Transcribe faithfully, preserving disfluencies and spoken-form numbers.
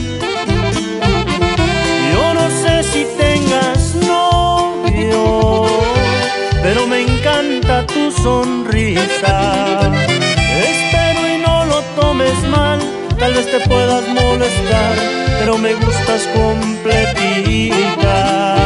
Yo no sé si tengas novio, pero me encanta tu sonrisa. Espero y no lo tomes mal, tal vez te puedas molestar, pero me gustas completita.